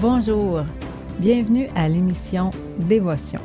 Bonjour, bienvenue à l'émission Dévotion.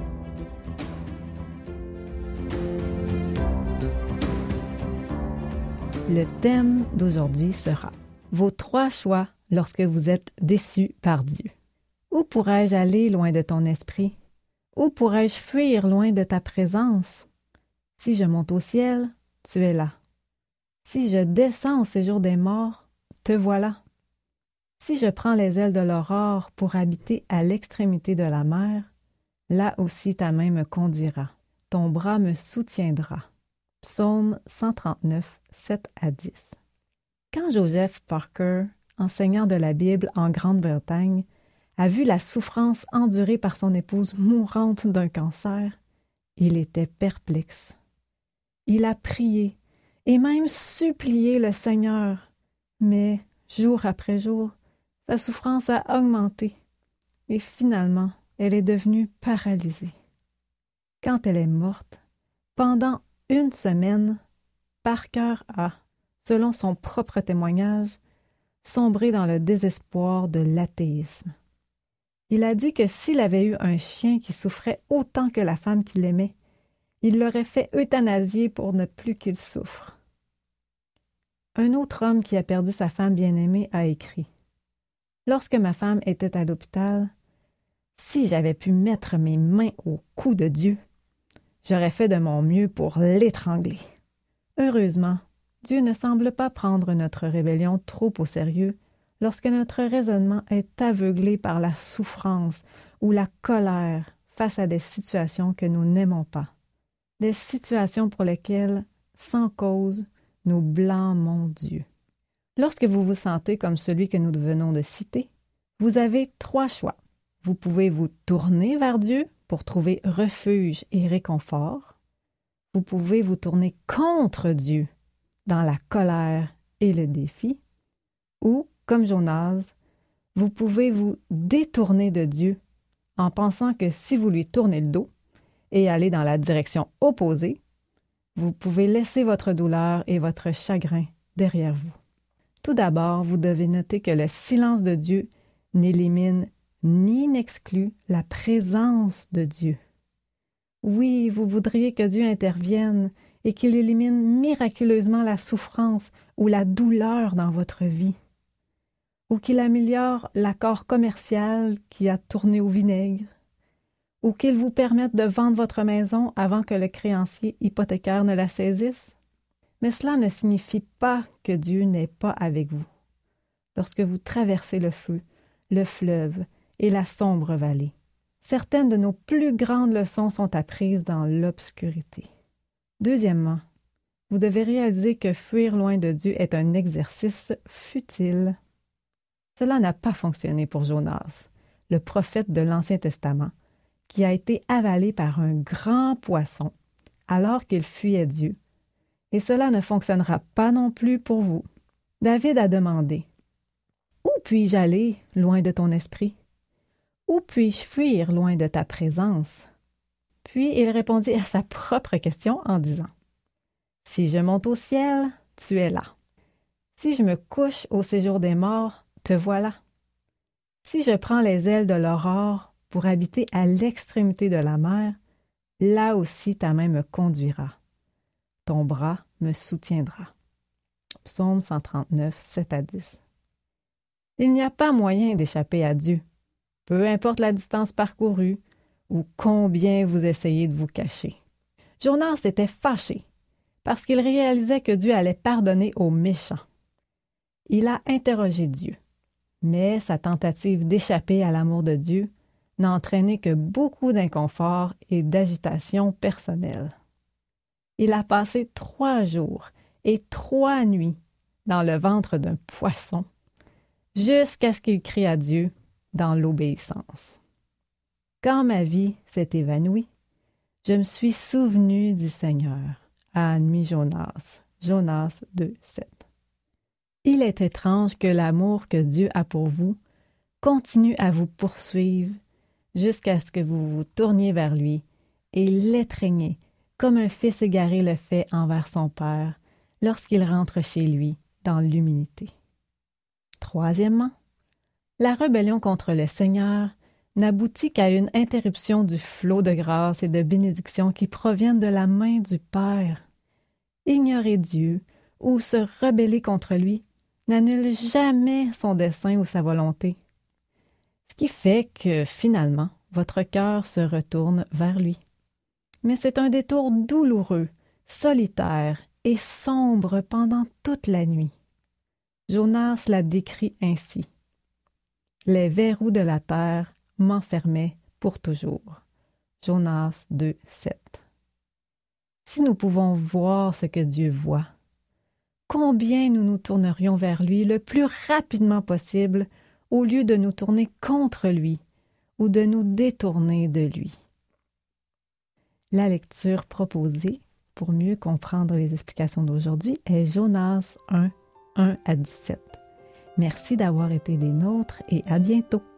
Le thème d'aujourd'hui sera vos 3 choix lorsque vous êtes déçu par Dieu. Où pourrais-je aller loin de ton esprit? Où pourrais-je fuir loin de ta présence? Si je monte au ciel, tu es là. Si je descends au séjour des morts, te voilà. Si je prends les ailes de l'aurore pour habiter à l'extrémité de la mer, là aussi ta main me conduira, ton bras me soutiendra. Psaume 139, 7 à 10. Quand Joseph Parker, enseignant de la Bible en Grande-Bretagne, a vu la souffrance endurée par son épouse mourante d'un cancer, il était perplexe. Il a prié et même supplié le Seigneur, mais jour après jour, sa souffrance a augmenté et finalement, elle est devenue paralysée. Quand elle est morte, pendant 1 semaine, Parker a, selon son propre témoignage, sombré dans le désespoir de l'athéisme. Il a dit que s'il avait eu un chien qui souffrait autant que la femme qu'il aimait, il l'aurait fait euthanasier pour ne plus qu'il souffre. Un autre homme qui a perdu sa femme bien-aimée a écrit « Lorsque ma femme était à l'hôpital, si j'avais pu mettre mes mains au cou de Dieu, j'aurais fait de mon mieux pour l'étrangler. Heureusement, Dieu ne semble pas prendre notre rébellion trop au sérieux lorsque notre raisonnement est aveuglé par la souffrance ou la colère face à des situations que nous n'aimons pas, des situations pour lesquelles, sans cause, nous blâmons Dieu. Lorsque vous vous sentez comme celui que nous venons de citer, vous avez 3 choix. Vous pouvez vous tourner vers Dieu pour trouver refuge et réconfort. Vous pouvez vous tourner contre Dieu dans la colère et le défi. Ou, comme Jonas, vous pouvez vous détourner de Dieu en pensant que si vous lui tournez le dos et allez dans la direction opposée, vous pouvez laisser votre douleur et votre chagrin derrière vous. Tout d'abord, vous devez noter que le silence de Dieu n'élimine ni n'exclut la présence de Dieu. Oui, vous voudriez que Dieu intervienne et qu'il élimine miraculeusement la souffrance ou la douleur dans votre vie, ou qu'il améliore l'accord commercial qui a tourné au vinaigre, ou qu'il vous permette de vendre votre maison avant que le créancier hypothécaire ne la saisisse. Mais cela ne signifie pas que Dieu n'est pas avec vous. Lorsque vous traversez le feu, le fleuve et la sombre vallée, certaines de nos plus grandes leçons sont apprises dans l'obscurité. Deuxièmement, vous devez réaliser que fuir loin de Dieu est un exercice futile. Cela n'a pas fonctionné pour Jonas, le prophète de l'Ancien Testament, qui a été avalé par un grand poisson alors qu'il fuyait Dieu. Et cela ne fonctionnera pas non plus pour vous. David a demandé « Où puis-je aller loin de ton esprit? Où puis-je fuir loin de ta présence? » Puis il répondit à sa propre question en disant « Si je monte au ciel, tu es là. Si je me couche au séjour des morts, te voilà. Si je prends les ailes de l'aurore pour habiter à l'extrémité de la mer, là aussi ta main me conduira. Ton bras me soutiendra. » Psaume 139, 7 à 10. Il n'y a pas moyen d'échapper à Dieu, peu importe la distance parcourue ou combien vous essayez de vous cacher. Jonas était fâché parce qu'il réalisait que Dieu allait pardonner aux méchants. Il a interrogé Dieu, mais sa tentative d'échapper à l'amour de Dieu n'a entraîné que beaucoup d'inconfort et d'agitation personnelle. Il a passé 3 jours et 3 nuits dans le ventre d'un poisson, jusqu'à ce qu'il crie à Dieu dans l'obéissance. Quand ma vie s'est évanouie, je me suis souvenu du Seigneur, a admis Jonas. Jonas 2, 7. Il est étrange que l'amour que Dieu a pour vous continue à vous poursuivre jusqu'à ce que vous vous tourniez vers lui et l'étreignez comme un fils égaré le fait envers son père lorsqu'il rentre chez lui dans l'humilité. Troisièmement, La rébellion contre le Seigneur n'aboutit qu'à une interruption du flot de grâce et de bénédiction qui proviennent de la main du Père. Ignorer Dieu ou se rebeller contre lui n'annule jamais son dessein ou sa volonté. Ce qui fait que, finalement, votre cœur se retourne vers lui. Mais c'est un détour douloureux, solitaire et sombre pendant toute la nuit. Jonas la décrit ainsi. Les verrous de la terre m'enfermaient pour toujours. Jonas 2, 7. Si nous pouvons voir ce que Dieu voit, combien nous nous tournerions vers lui le plus rapidement possible au lieu de nous tourner contre lui ou de nous détourner de lui. La lecture proposée pour mieux comprendre les explications d'aujourd'hui est Jonas 1, 1 à 17. Merci d'avoir été des nôtres et à bientôt.